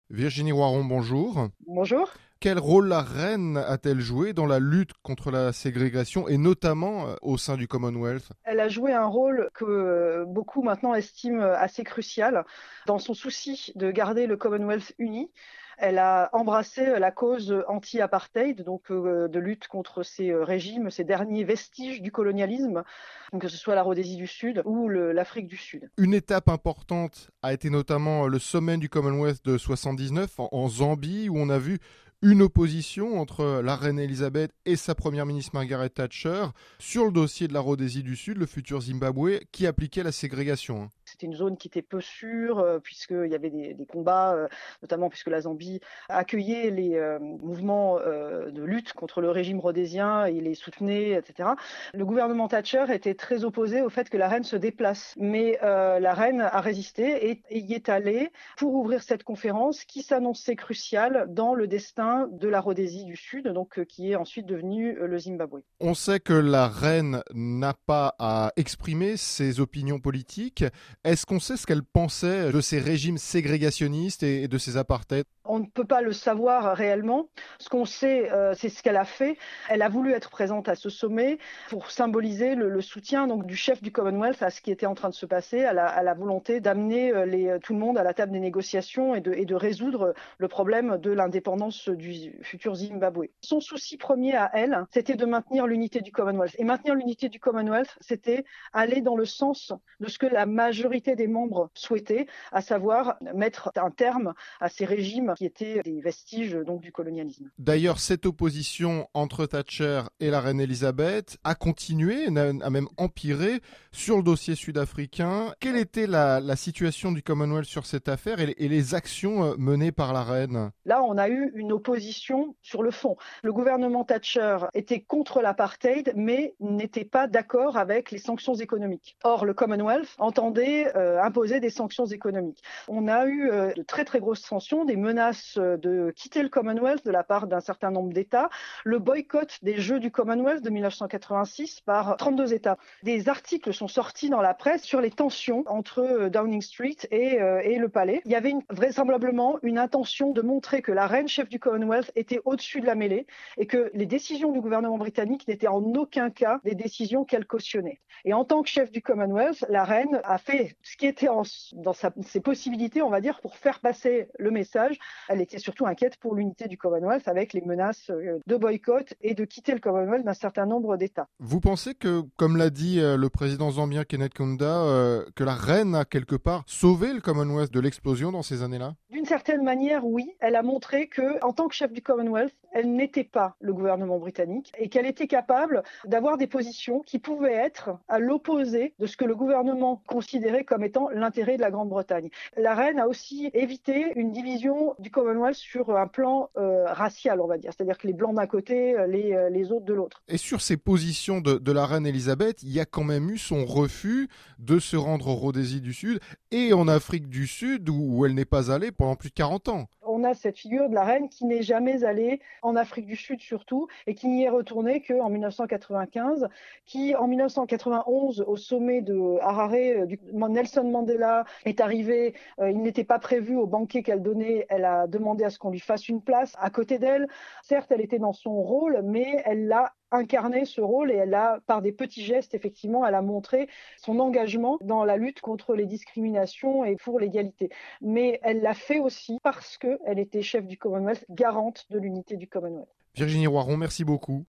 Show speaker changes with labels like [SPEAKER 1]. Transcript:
[SPEAKER 1] Virginie Roiron, bonjour.
[SPEAKER 2] Bonjour.
[SPEAKER 1] Quel rôle la reine a-t-elle joué dans la lutte contre la ségrégation et notamment au sein du Commonwealth?
[SPEAKER 2] Elle a joué un rôle que beaucoup maintenant estiment assez crucial. Dans son souci de garder le Commonwealth uni, elle a embrassé la cause anti-apartheid, donc de lutte contre ces régimes, ces derniers vestiges du colonialisme, donc que ce soit la Rhodésie du Sud ou l'Afrique du Sud.
[SPEAKER 1] Une étape importante a été notamment le sommet du Commonwealth de 79 en Zambie où on a vu une opposition entre la reine Elisabeth et sa première ministre Margaret Thatcher sur le dossier de la Rhodésie du Sud, le futur Zimbabwe, qui appliquait la ségrégation, hein.
[SPEAKER 2] C'était une zone qui était peu sûre, puisqu'il y avait des combats, notamment puisque la Zambie accueillait les mouvements de lutte contre le régime rhodésien et les soutenait, etc. Le gouvernement Thatcher était très opposé au fait que la reine se déplace. Mais la reine a résisté et y est allée pour ouvrir cette conférence qui s'annonçait cruciale dans le destin de la Rhodésie du Sud, donc qui est ensuite devenue le Zimbabwe.
[SPEAKER 1] On sait que la reine n'a pas à exprimer ses opinions politiques. Est-ce qu'on sait ce qu'elle pensait de ces régimes ségrégationnistes et de ces apartheids?
[SPEAKER 2] On ne peut pas le savoir réellement. Ce qu'on sait, c'est ce qu'elle a fait. Elle a voulu être présente à ce sommet pour symboliser le soutien donc, du chef du Commonwealth à ce qui était en train de se passer, à la volonté d'amener tout le monde à la table des négociations et de résoudre le problème de l'indépendance du futur Zimbabwe. Son souci premier à elle, c'était de maintenir l'unité du Commonwealth. Et maintenir l'unité du Commonwealth, c'était aller dans le sens de ce que la majorité des membres souhaitaient, à savoir mettre un terme à ces régimes qui étaient des vestiges donc, du colonialisme.
[SPEAKER 1] D'ailleurs, cette opposition entre Thatcher et la reine Elisabeth a continué, a même empiré sur le dossier sud-africain. Quelle était la situation du Commonwealth sur cette affaire et les actions menées par la reine?
[SPEAKER 2] Là, on a eu une opposition sur le fond. Le gouvernement Thatcher était contre l'apartheid, mais n'était pas d'accord avec les sanctions économiques. Or, le Commonwealth entendait imposer des sanctions économiques. On a eu de très très grosses sanctions, des menaces de quitter le Commonwealth de la part d'un certain nombre d'États, le boycott des Jeux du Commonwealth de 1986 par 32 États. Des articles sont sortis dans la presse sur les tensions entre Downing Street et le palais. Il y avait vraisemblablement une intention de montrer que la reine chef du Commonwealth était au-dessus de la mêlée et que les décisions du gouvernement britannique n'étaient en aucun cas des décisions qu'elle cautionnait. Et en tant que chef du Commonwealth, la reine a fait ce qui était dans ses possibilités, on va dire, pour faire passer le message. Elle était surtout inquiète pour l'unité du Commonwealth avec les menaces de boycott et de quitter le Commonwealth d'un certain nombre d'États.
[SPEAKER 1] Vous pensez que, comme l'a dit le président zambien Kenneth Kaunda, que la reine a quelque part sauvé le Commonwealth de l'explosion dans ces années-là?
[SPEAKER 2] D'une certaine manière, oui, elle a montré que, en tant que chef du Commonwealth, elle n'était pas le gouvernement britannique et qu'elle était capable d'avoir des positions qui pouvaient être à l'opposé de ce que le gouvernement considérait comme étant l'intérêt de la Grande-Bretagne. La reine a aussi évité une division du Commonwealth sur un plan racial, on va dire, c'est-à-dire que les blancs d'un côté, les autres de l'autre.
[SPEAKER 1] Et sur ces positions de la reine Elisabeth, il y a quand même eu son refus de se rendre au Rhodésie du Sud et en Afrique du Sud où elle n'est pas allée pendant plus de 40 ans.
[SPEAKER 2] On a cette figure de la reine qui n'est jamais allée en Afrique du Sud surtout et qui n'y est retournée qu'en 1995, qui en 1991 au sommet de Harare, Nelson Mandela est arrivé, il n'était pas prévu au banquet qu'elle donnait, elle a demandé à ce qu'on lui fasse une place à côté d'elle. Certes, elle était dans son rôle, mais elle l'a incarné ce rôle et elle a, par des petits gestes, effectivement, elle a montré son engagement dans la lutte contre les discriminations et pour l'égalité. Mais elle l'a fait aussi parce qu'elle était chef du Commonwealth, garante de l'unité du Commonwealth.
[SPEAKER 1] Virginie Roiron, merci beaucoup.